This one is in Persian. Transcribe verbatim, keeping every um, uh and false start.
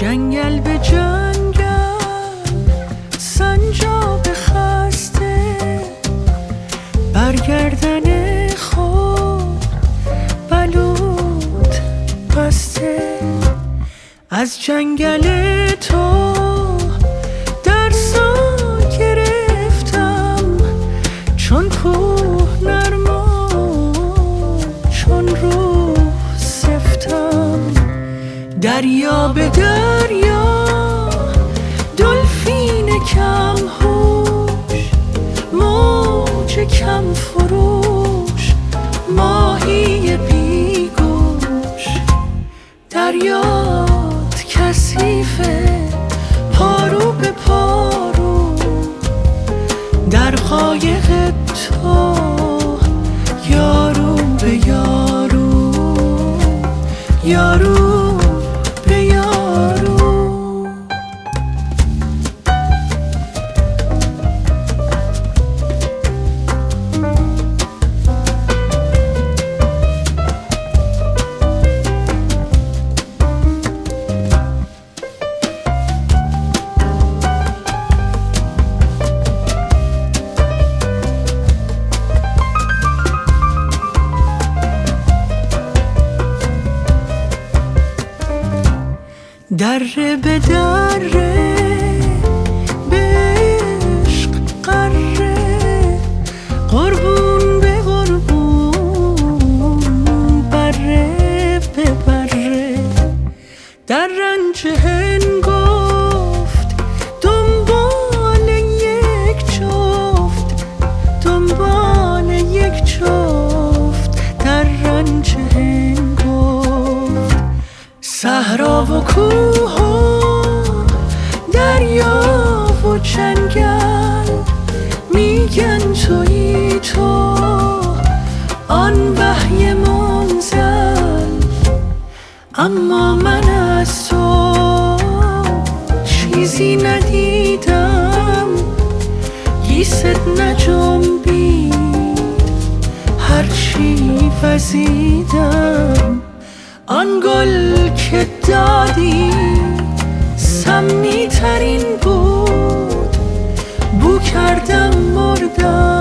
جنگل به جنگل سنجاب خسته، برگردن خود بلود بسته. از جنگل تو درسا گرفتم، چون کوه نرما چون روح سفتم. دریا به دریا دلفین کم هوش، موج کم فروش ماهی بیگوش. دریات کثیفه پارو به پارو، در قایق تو یارو به یارو، یارو به یارو. دره به دره به عشق قره، قربون به قربون بره به بره. در رنج هنگفت دنبال یک جفت، دنبال یک جفت در رنج هنگفت. صحرا و کوه و دریا و جنگل میگن تویی تو آن وحی منزل، اما من از تو چیزی ندیدم. گیست نجنبید هرچی وزیدم. آن گل که دادی سمی ترین بود، بو کردم مردم